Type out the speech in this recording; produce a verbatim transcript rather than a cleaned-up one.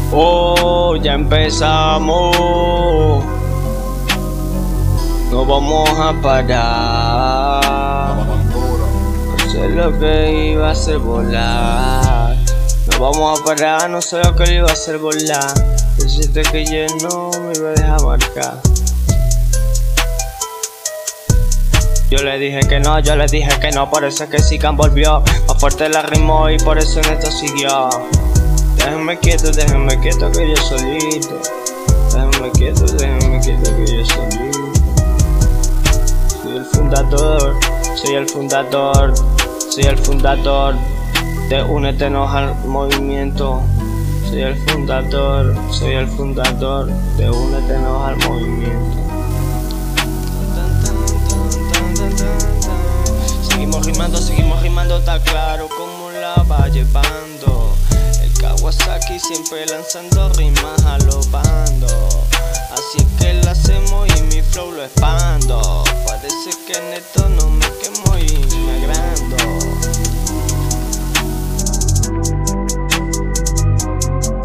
Oh, ya empezamos. No vamos a parar. No sé lo que iba a hacer volar. No vamos a parar, no sé lo que le iba a hacer volar. Decirte que yo no me iba a dejar marcar. Yo le dije que no, yo le dije que no, por eso es que Sigan volvió. Más fuerte la rimó y por eso en esto siguió. Déjenme quieto, déjenme quieto que yo solito. Déjenme quieto, déjenme quieto que yo solito. Soy el fundador, soy el fundador, soy el fundador de Únetenos al movimiento. Soy el fundador, soy el fundador de Únetenos al movimiento. Seguimos rimando, seguimos rimando, está claro cómo la va llevando. El Kawasaki siempre lanzando rimas a los bandos. Así es que la hacemos y mi flow lo expando. Parece que en esto